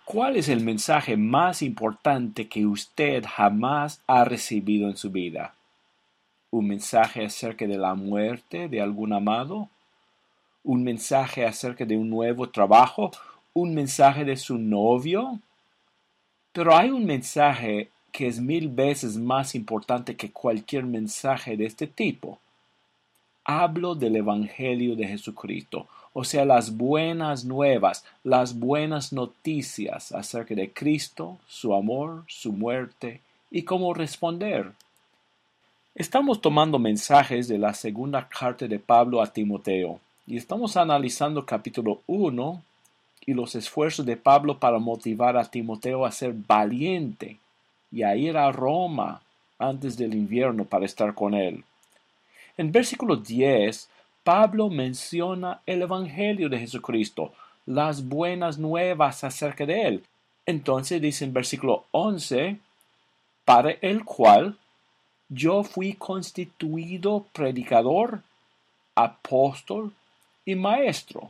¿Cuál es el mensaje más importante que usted jamás ha recibido en su vida? ¿Un mensaje acerca de la muerte de algún amado? ¿Un mensaje acerca de un nuevo trabajo? ¿Un mensaje de su novio? Pero hay un mensaje que es 1000 veces más importante que cualquier mensaje de este tipo. Hablo del Evangelio de Jesucristo, o sea, las buenas nuevas, las buenas noticias acerca de Cristo, su amor, su muerte y cómo responder. Estamos tomando mensajes de la segunda carta de Pablo a Timoteo y estamos analizando capítulo 1 y los esfuerzos de Pablo para motivar a Timoteo a ser valiente y a ir a Roma antes del invierno para estar con él. En versículo 10, Pablo menciona el Evangelio de Jesucristo, las buenas nuevas acerca de él. Entonces dice en versículo 11, para el cual yo fui constituido predicador, apóstol y maestro.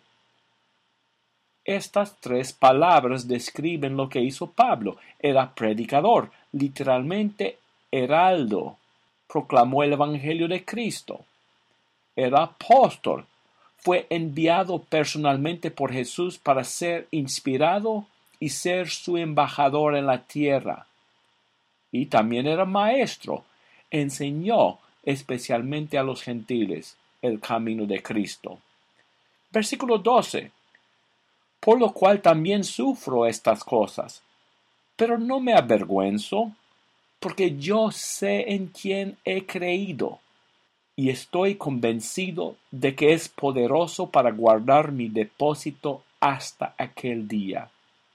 Estas tres palabras describen lo que hizo Pablo. Era predicador, literalmente heraldo. Proclamó el Evangelio de Cristo. Era apóstol. Fue enviado personalmente por Jesús para ser inspirado y ser su embajador en la tierra. Y también era maestro. Enseñó especialmente a los gentiles el camino de Cristo. Versículo 12. Por lo cual también sufro estas cosas, pero no me avergüenzo, porque yo sé en quién he creído, y estoy convencido de que es poderoso para guardar mi depósito hasta aquel día.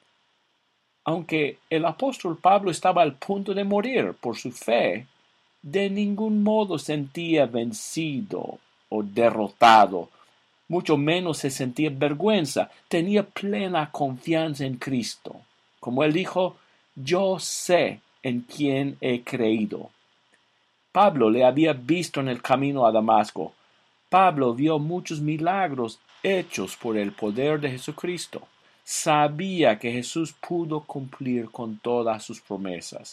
Aunque el apóstol Pablo estaba al punto de morir por su fe, de ningún modo sentía vencido o derrotado, mucho menos se sentía vergüenza, tenía plena confianza en Cristo. Como él dijo, yo sé en quién he creído. Pablo le había visto en el camino a Damasco. Pablo vio muchos milagros hechos por el poder de Jesucristo. Sabía que Jesús pudo cumplir con todas sus promesas.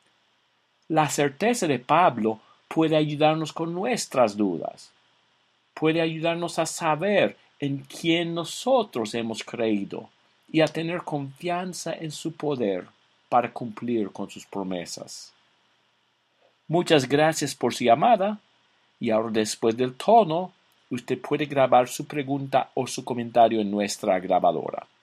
La certeza de Pablo puede ayudarnos con nuestras dudas. Puede ayudarnos a saber en quién nosotros hemos creído y a tener confianza en su poder para cumplir con sus promesas. Muchas gracias por su llamada y ahora después del tono, usted puede grabar su pregunta o su comentario en nuestra grabadora.